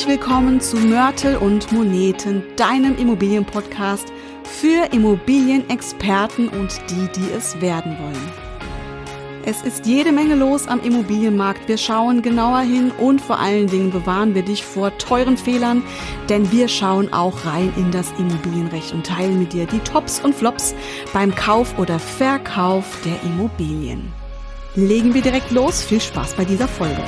Herzlich willkommen zu Mörtel und Moneten, deinem Immobilienpodcast für Immobilienexperten und die es werden wollen. Es ist jede Menge los am Immobilienmarkt. Wir schauen genauer hin und vor allen Dingen bewahren wir dich vor teuren Fehlern, denn wir schauen auch rein in das Immobilienrecht und teilen mit dir die Tops und Flops beim Kauf oder Verkauf der Immobilien. Legen wir direkt los. Viel Spaß bei dieser Folge.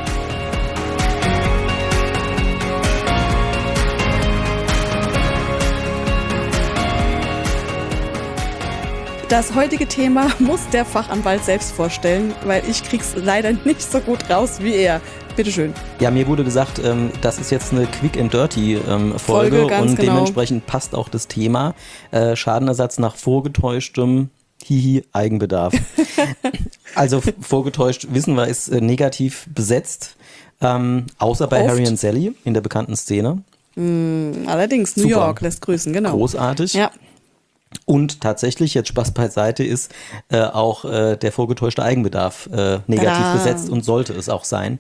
Das heutige Thema muss der Fachanwalt selbst vorstellen, weil ich krieg's leider nicht so gut raus wie er. Bitteschön. Ja, mir wurde gesagt, das ist jetzt eine Quick and Dirty Folge und genau. Dementsprechend passt auch das Thema Schadenersatz nach vorgetäuschtem Eigenbedarf. Also vorgetäuscht, wissen wir, ist negativ besetzt, außer bei Harry und Sally in der bekannten Szene. Allerdings, New York lässt grüßen, genau. Großartig. Ja. Und tatsächlich, jetzt Spaß beiseite, ist auch der vorgetäuschte Eigenbedarf negativ besetzt und sollte es auch sein.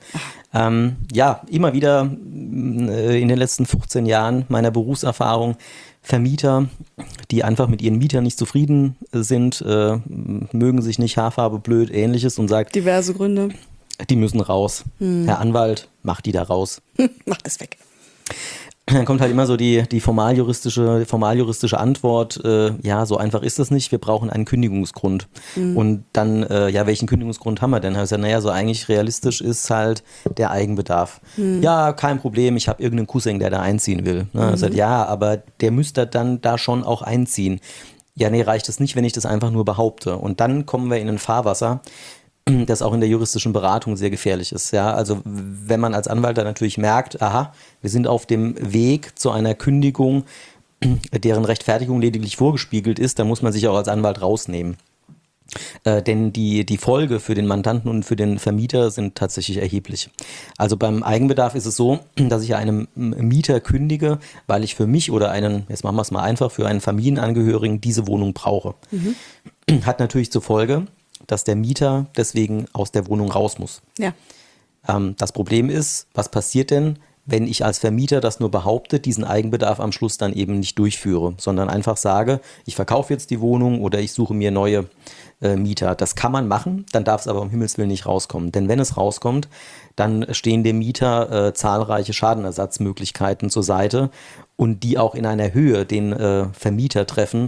Immer wieder in den letzten 15 Jahren meiner Berufserfahrung Vermieter, die einfach mit ihren Mietern nicht zufrieden sind, mögen sich nicht, Haarfarbe blöd, ähnliches und sagt, diverse Gründe. Die müssen raus. Herr Anwalt, macht die da raus. Macht es weg. Dann kommt halt immer so die formaljuristische Antwort, so einfach ist das nicht, wir brauchen einen Kündigungsgrund. Und dann, welchen Kündigungsgrund haben wir denn? Also, so eigentlich realistisch ist halt der Eigenbedarf. Ja, kein Problem, ich habe irgendeinen Cousin, der da einziehen will. Aber der müsste dann da schon auch einziehen. Ja, nee, reicht es nicht, wenn ich das einfach nur behaupte. Und dann kommen wir in ein Fahrwasser, das auch in der juristischen Beratung sehr gefährlich ist. Ja? Also wenn man als Anwalt dann natürlich merkt, aha, wir sind auf dem Weg zu einer Kündigung, deren Rechtfertigung lediglich vorgespiegelt ist, dann muss man sich auch als Anwalt rausnehmen. Denn die Folge für den Mandanten und für den Vermieter sind tatsächlich erheblich. Also beim Eigenbedarf ist es so, dass ich einem Mieter kündige, weil ich für mich oder jetzt machen wir es mal einfach, für einen Familienangehörigen diese Wohnung brauche. Hat natürlich zur Folge, dass der Mieter deswegen aus der Wohnung raus muss. Ja. Das Problem ist, was passiert denn, wenn ich als Vermieter das nur behaupte, diesen Eigenbedarf am Schluss dann eben nicht durchführe, sondern einfach sage, ich verkaufe jetzt die Wohnung oder ich suche mir neue Mieter. Das kann man machen, dann darf es aber um Himmels Willen nicht rauskommen. Denn wenn es rauskommt, dann stehen dem Mieter zahlreiche Schadenersatzmöglichkeiten zur Seite und die auch in einer Höhe den Vermieter treffen,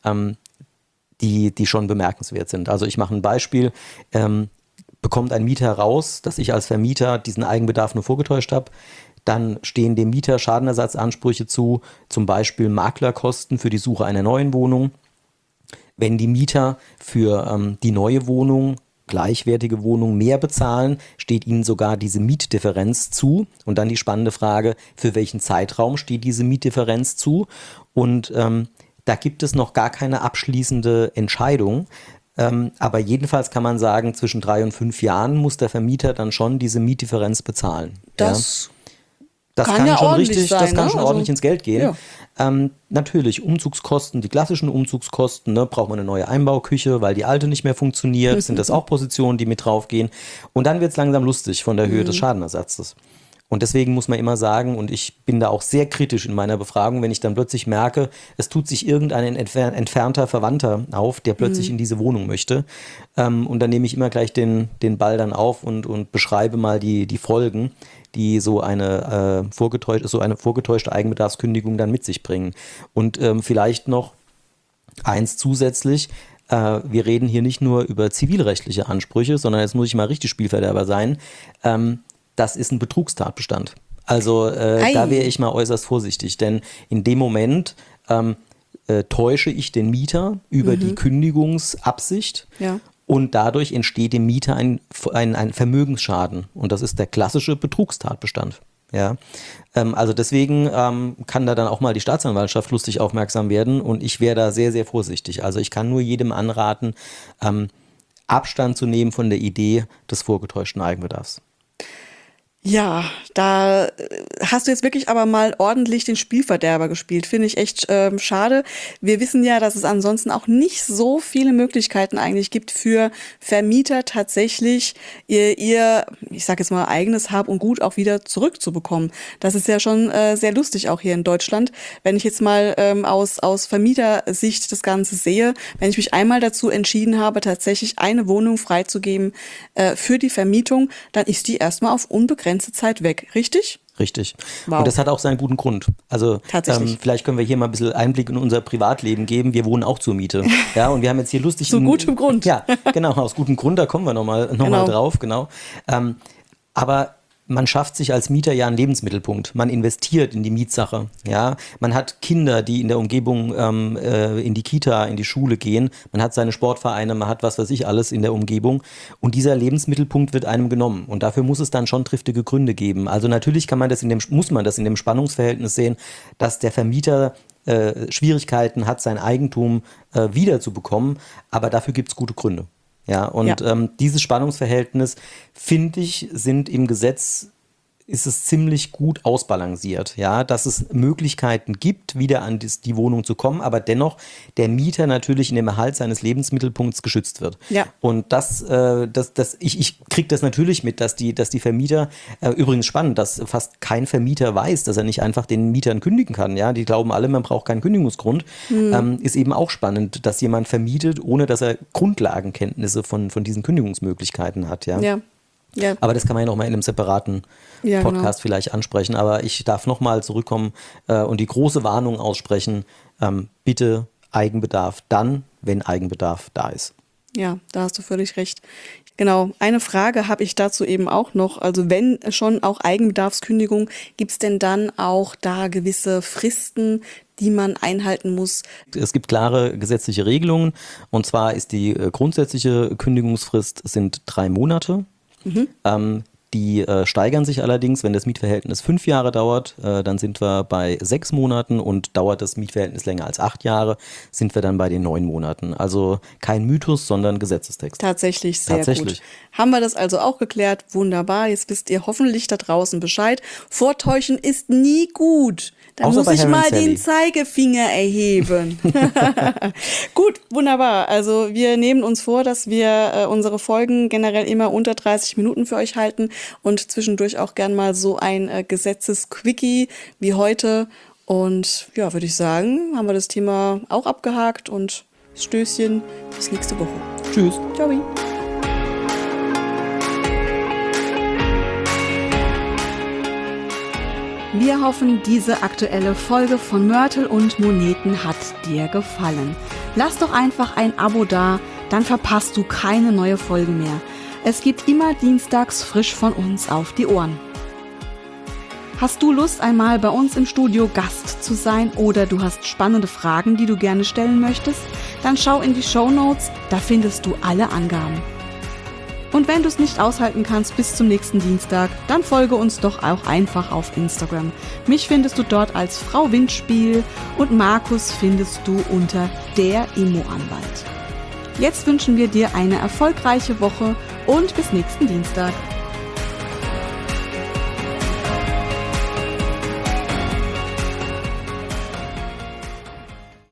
die schon bemerkenswert sind. Also ich mache ein Beispiel, bekommt ein Mieter raus, dass ich als Vermieter diesen Eigenbedarf nur vorgetäuscht habe, dann stehen dem Mieter Schadenersatzansprüche zu, zum Beispiel Maklerkosten für die Suche einer neuen Wohnung. Wenn die Mieter für die neue Wohnung, gleichwertige Wohnung mehr bezahlen, steht ihnen sogar diese Mietdifferenz zu. Und dann die spannende Frage, für welchen Zeitraum steht diese Mietdifferenz zu? Und da gibt es noch gar keine abschließende Entscheidung. Aber jedenfalls kann man sagen, zwischen 3 und 5 Jahren muss der Vermieter dann schon diese Mietdifferenz bezahlen. Das kann ja schon ordentlich richtig, sein, das kann schon ordentlich ins Geld gehen. Ja. Natürlich, Umzugskosten, die klassischen Umzugskosten, braucht man eine neue Einbauküche, weil die alte nicht mehr funktioniert, sind das auch Positionen, die mit draufgehen. Und dann wird es langsam lustig von der Höhe des Schadenersatzes. Und deswegen muss man immer sagen, und ich bin da auch sehr kritisch in meiner Befragung, wenn ich dann plötzlich merke, es tut sich irgendein entfernter Verwandter auf, der plötzlich in diese Wohnung möchte. Und dann nehme ich immer gleich den Ball dann auf und beschreibe mal die Folgen, die so eine vorgetäuschte Eigenbedarfskündigung dann mit sich bringen. Und vielleicht noch eins zusätzlich, wir reden hier nicht nur über zivilrechtliche Ansprüche, sondern jetzt muss ich mal richtig Spielverderber sein. Das ist ein Betrugstatbestand. Also da wäre ich mal äußerst vorsichtig, denn in dem Moment täusche ich den Mieter über die Kündigungsabsicht und dadurch entsteht dem Mieter ein Vermögensschaden und das ist der klassische Betrugstatbestand. Ja, also deswegen kann da dann auch mal die Staatsanwaltschaft lustig aufmerksam werden und ich wäre da sehr, sehr vorsichtig. Also ich kann nur jedem anraten, Abstand zu nehmen von der Idee des vorgetäuschten Eigenbedarfs. Ja, da hast du jetzt wirklich aber mal ordentlich den Spielverderber gespielt. Finde ich echt schade. Wir wissen ja, dass es ansonsten auch nicht so viele Möglichkeiten eigentlich gibt für Vermieter tatsächlich ihr ich sage jetzt mal, eigenes Hab und Gut auch wieder zurückzubekommen. Das ist ja schon sehr lustig auch hier in Deutschland. Wenn ich jetzt mal aus Vermietersicht das Ganze sehe, wenn ich mich einmal dazu entschieden habe, tatsächlich eine Wohnung freizugeben für die Vermietung, dann ist die erstmal auf unbegrenzte Zeit weg, richtig? Richtig. Wow. Und das hat auch seinen guten Grund. Also vielleicht können wir hier mal ein bisschen Einblick in unser Privatleben geben. Wir wohnen auch zur Miete. Ja, und wir haben jetzt hier lustig... Zu gutem Grund. Ja, genau, aus gutem Grund, da kommen wir nochmal drauf, genau. Aber man schafft sich als Mieter ja einen Lebensmittelpunkt. Man investiert in die Mietsache. Ja, man hat Kinder, die in der Umgebung in die Kita, in die Schule gehen. Man hat seine Sportvereine, man hat was weiß ich alles in der Umgebung. Und dieser Lebensmittelpunkt wird einem genommen. Und dafür muss es dann schon triftige Gründe geben. Also natürlich muss man das in dem Spannungsverhältnis sehen, dass der Vermieter Schwierigkeiten hat, sein Eigentum wiederzubekommen. Aber dafür gibt es gute Gründe. Ja, und dieses Spannungsverhältnis, finde ich, sind im Gesetz, ist es ziemlich gut ausbalanciert, ja, dass es Möglichkeiten gibt, wieder an die Wohnung zu kommen, aber dennoch der Mieter natürlich in dem Erhalt seines Lebensmittelpunkts geschützt wird. Ja. Und ich kriege das natürlich mit, dass die Vermieter, übrigens spannend, dass fast kein Vermieter weiß, dass er nicht einfach den Mietern kündigen kann, ja, die glauben alle, man braucht keinen Kündigungsgrund, ist eben auch spannend, dass jemand vermietet, ohne dass er Grundlagenkenntnisse von diesen Kündigungsmöglichkeiten hat, ja. Ja. Aber das kann man ja noch mal in einem separaten Podcast vielleicht ansprechen. Aber ich darf noch mal zurückkommen und die große Warnung aussprechen, bitte Eigenbedarf dann, wenn Eigenbedarf da ist. Ja, da hast du völlig recht. Genau, eine Frage habe ich dazu eben auch noch. Also wenn schon auch Eigenbedarfskündigung, gibt es denn dann auch da gewisse Fristen, die man einhalten muss? Es gibt klare gesetzliche Regelungen. Und zwar ist die grundsätzliche Kündigungsfrist sind 3 Monate. Die steigern sich allerdings, wenn das Mietverhältnis 5 Jahre dauert, dann sind wir bei 6 Monaten und dauert das Mietverhältnis länger als 8 Jahre, sind wir dann bei den 9 Monaten. Also kein Mythos, sondern Gesetzestext. Tatsächlich sehr gut. Haben wir das also auch geklärt? Wunderbar, jetzt wisst ihr hoffentlich da draußen Bescheid. Vortäuschen ist nie gut. Da muss ich mal den Zeigefinger erheben. Gut, wunderbar. Also wir nehmen uns vor, dass wir unsere Folgen generell immer unter 30 Minuten für euch halten und zwischendurch auch gern mal so ein Gesetzesquickie wie heute. Und ja, würde ich sagen, haben wir das Thema auch abgehakt und Stößchen bis nächste Woche. Tschüss. Ciao. Wir hoffen, diese aktuelle Folge von Mörtel und Moneten hat dir gefallen. Lass doch einfach ein Abo da, dann verpasst du keine neue Folge mehr. Es gibt immer dienstags frisch von uns auf die Ohren. Hast du Lust, einmal bei uns im Studio Gast zu sein oder du hast spannende Fragen, die du gerne stellen möchtest? Dann schau in die Shownotes, da findest du alle Angaben. Und wenn du es nicht aushalten kannst bis zum nächsten Dienstag, dann folge uns doch auch einfach auf Instagram. Mich findest du dort als Frau Windspiel und Markus findest du unter der Immo-Anwalt. Jetzt wünschen wir dir eine erfolgreiche Woche und bis nächsten Dienstag.